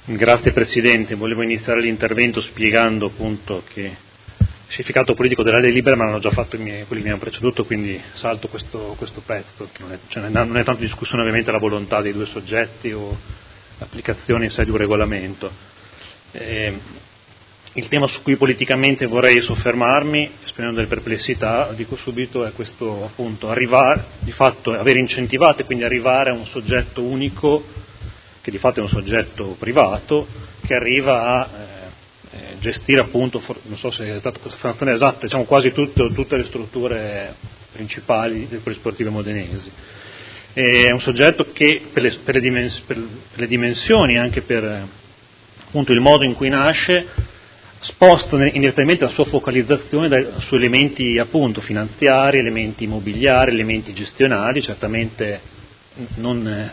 Grazie Presidente, volevo iniziare l'intervento spiegando appunto che il significato politico della lei libera, ma l'hanno già fatto quelli che mi hanno preceduto, quindi salto questo pezzo, che non è tanto discussione ovviamente la volontà dei due soggetti o l'applicazione in sé di un regolamento. Il tema su cui politicamente vorrei soffermarmi, esprimendo delle perplessità, dico subito, è questo appunto, arrivare, di fatto aver incentivato e quindi arrivare a un soggetto unico, che di fatto è un soggetto privato, che arriva a gestire appunto, non so se è stata questa affermazione esatta, diciamo quasi tutte le strutture principali del polisportive modenesi. È un soggetto che per le dimensioni e anche per appunto il modo in cui nasce sposta indirettamente la sua focalizzazione su elementi appunto finanziari, elementi immobiliari, elementi gestionali, certamente non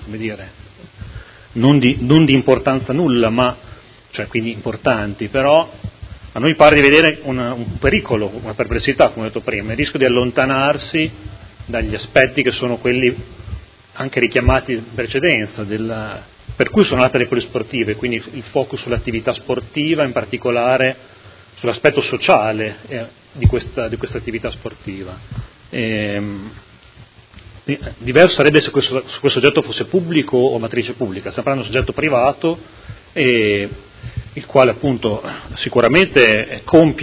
di importanza nulla, ma cioè quindi importanti, però a noi pare di vedere un pericolo, una perplessità, come ho detto prima, il rischio di allontanarsi dagli aspetti che sono quelli anche richiamati in precedenza, per cui sono nate le polisportive, quindi il focus sull'attività sportiva, in particolare sull'aspetto sociale di questa attività sportiva. Diverso sarebbe se questo soggetto fosse pubblico o matrice pubblica, stiamo parlando di un soggetto privato, il quale appunto sicuramente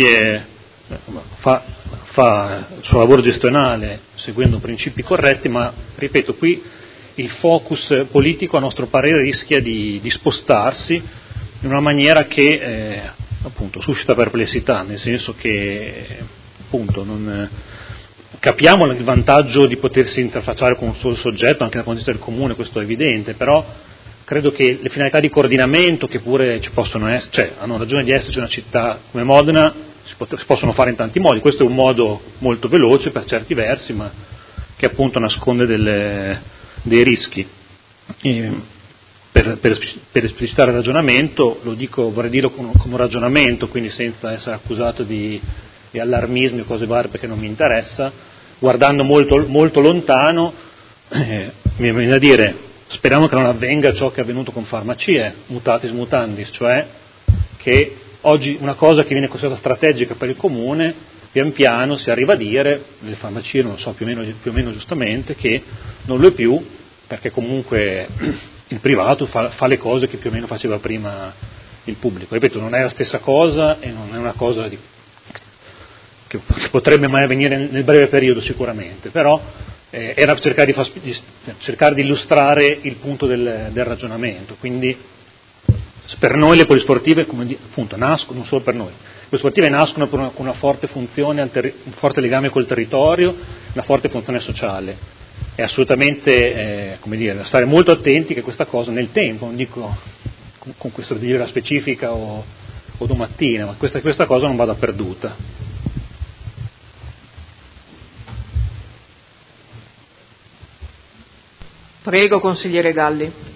fa il suo lavoro gestionale seguendo principi corretti, ma ripeto, qui il focus politico a nostro parere rischia di spostarsi in una maniera che appunto suscita perplessità, nel senso che appunto non capiamo il vantaggio di potersi interfacciare con un solo soggetto anche nel contesto del comune, questo è evidente, però credo che le finalità di coordinamento che pure ci possono essere, cioè hanno ragione di esserci una città come Modena, si possono fare in tanti modi. Questo è un modo molto veloce per certi versi, ma che appunto nasconde dei rischi. Per esplicitare il ragionamento, vorrei dirlo come un ragionamento, quindi senza essere accusato di allarmismi o cose varie, perché non mi interessa, guardando molto, molto lontano, mi viene da dire, speriamo che non avvenga ciò che è avvenuto con farmacie, mutatis mutandis, cioè che oggi una cosa che viene considerata strategica per il comune, pian piano si arriva a dire, le farmacie non lo so, più o meno giustamente, che non lo è più, perché comunque il privato fa le cose che più o meno faceva prima il pubblico. Ripeto, non è la stessa cosa e non è una cosa che potrebbe mai avvenire nel breve periodo sicuramente, però era cercare di illustrare il punto del ragionamento. Quindi per noi le polisportive, come appunto, nascono, non solo per noi, le polisportive nascono con una forte funzione, un forte legame col territorio, una forte funzione sociale. È assolutamente, da stare molto attenti che questa cosa nel tempo, non dico con questa dire specifica o domattina, ma questa cosa non vada perduta. Prego, consigliere Galli.